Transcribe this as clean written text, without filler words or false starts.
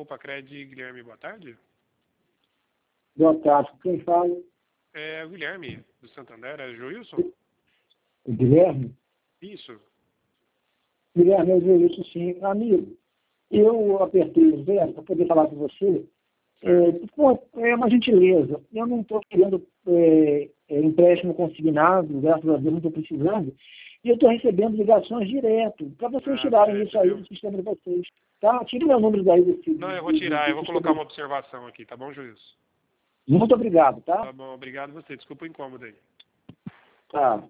Pacred, Guilherme, boa tarde. Boa tarde, quem fala? É o Guilherme, do Santander, é Joilson? O Guilherme? Isso. Guilherme, eu vi isso sim. Amigo, eu apertei o zero para poder falar com você. É uma gentileza. Eu não estou querendo empréstimo consignado, graças a Deus não estou precisando. E eu estou recebendo ligações direto, para vocês tirarem isso aí do sistema de vocês. Tá? Tire meu número daí desse. Não, eu vou tirar, eu vou colocar uma observação aqui, tá bom, Joilson? Muito obrigado, tá? Tá bom, obrigado você. Desculpa o incômodo aí. Tá.